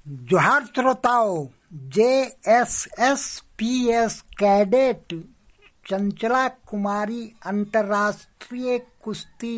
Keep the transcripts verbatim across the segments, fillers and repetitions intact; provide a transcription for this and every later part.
जोहार श्रोताओं, J S S P S cadet Chanchala Kumari अंतर्राष्ट्रीय कुश्ती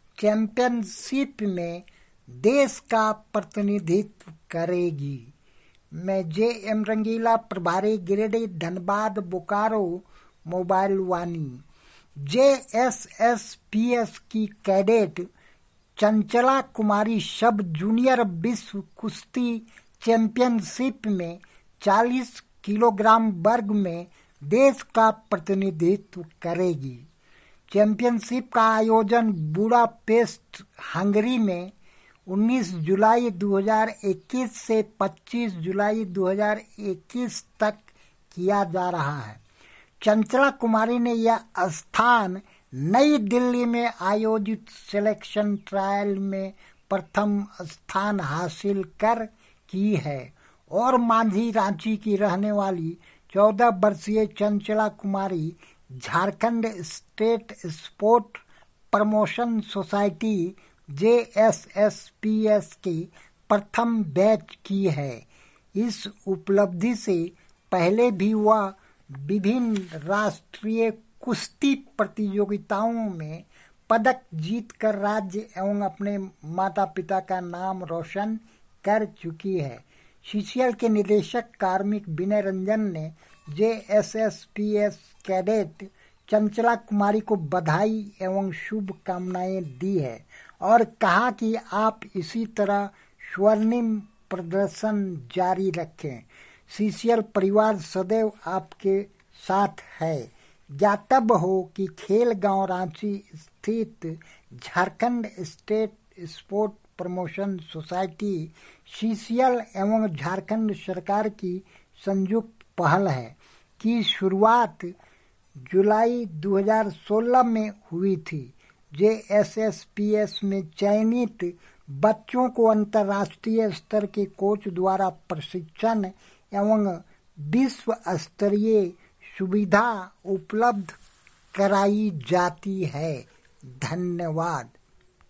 चैंपियनशिप में देश का प्रतिनिधित्व करेगी। मैं जे एम रंगीला, प्रभारी Giridih, Dhanbad, Bokaro, mobile Vaani. J S S P S की cadet Chanchala Kumari sub junior विश्व कुश्ती चैंपियनशिप में चालीस किलोग्राम वर्ग में देश का प्रतिनिधित्व करेगी। चैंपियनशिप का आयोजन बुडापेस्ट, हंगरी में उन्नीस जुलाई दो हज़ार इक्कीस से पच्चीस जुलाई दो हज़ार इक्कीस तक किया जा रहा है। चंचला कुमारी ने यह स्थान नई दिल्ली में आयोजित सिलेक्शन ट्रायल में प्रथम स्थान हासिल कर की है और मांझी, रांची की रहने वाली चौदह वर्षीय Chanchala Kumari Jharkhand state sport promotion society J S S P S की प्रथम बैच की है। इस उपलब्धि से पहले भी वह विभिन्न राष्ट्रीय कुश्ती प्रतियोगिताओं में पदक जीतकर राज्य एवं अपने माता पिता का नाम रोशन कर चुकी है। सीसीएल के निदेशक कार्मिक विनय रंजन ने J S S P S cadet Chanchala Kumari को बधाई एवं शुभकामनाएं दी है और कहा कि आप इसी तरह स्वर्णिम प्रदर्शन जारी रखें। सीसीएल परिवार सदैव आपके साथ है। ज्ञातव्य हो कि खेल गांव रांची स्थित Jharkhand state sport promotion society CCL एवं झारखंड सरकार की संयुक्त पहल है की शुरुआत जुलाई दो हज़ार सोलह में हुई थी। J S S P S में चयनित बच्चों को अंतर्राष्ट्रीय स्तर के कोच द्वारा प्रशिक्षण एवं विश्व स्तरीय सुविधा उपलब्ध कराई जाती है। धन्यवाद।